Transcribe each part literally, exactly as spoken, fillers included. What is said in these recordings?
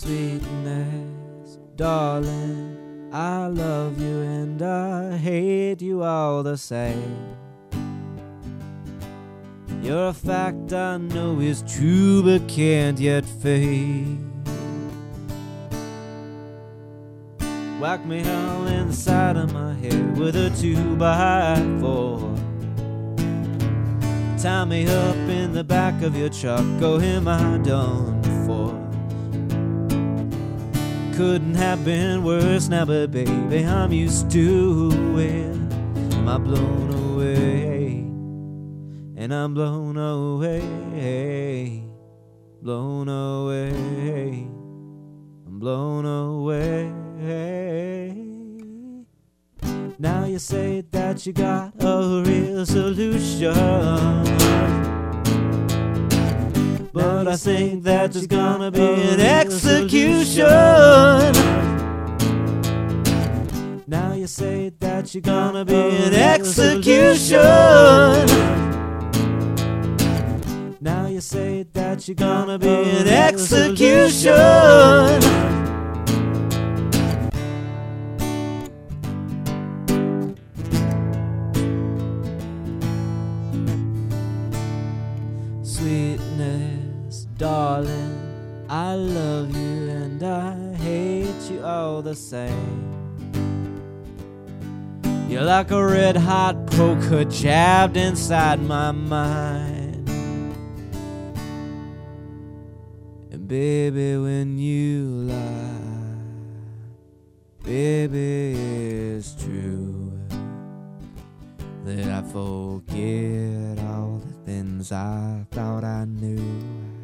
Sweetness, darling, I love you and I hate you all the same. You're a fact I know is true but can't yet fade. Whack me hell in the side of my head with a two by four. Tie me up in the back of your truck, oh am I done for? Couldn't have been worse now, but baby, I'm used to it. Am I blown away? And I'm blown away, blown away, I'm blown away. Now you say that you got a real solution, but I think that there's gonna be an execution. Now you say that you're gonna be an execution. Now you say that you're gonna be an execution. Sweetness, darling, I love you and I hate you all the same. You're like a red hot poker jabbed inside my mind. And baby, when you lie, baby, it's true that I forget all the things I thought I knew.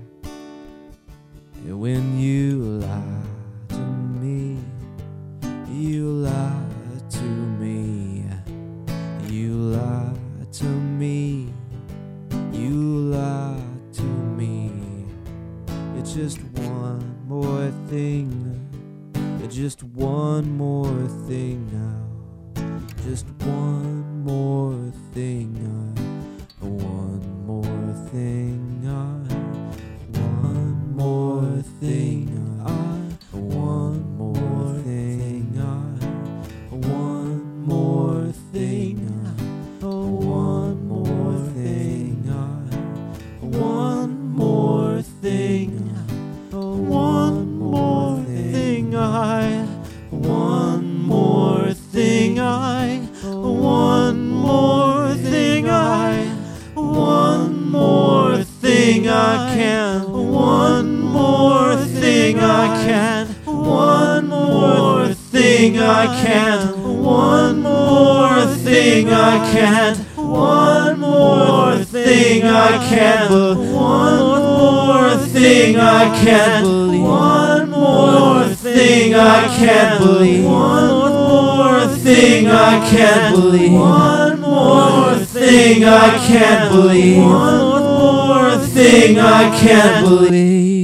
And when you lie to me, you lie to me, you lie to me, you lie to me. It's just one more thing, it's just one more thing now, just one more thing, I, one more thing, I, one more thing, I, one more thing, I, one more thing, I, one more thing, I, one more thing, one more thing, I, one more thing, I, one more thing, I, one more thing I can, one more thing I can, one more thing I can, one more thing I can, one more thing I can, one more thing I can believe, one more thing I can believe, one more thing I can believe, one more thing I can believe, one more thing I can believe.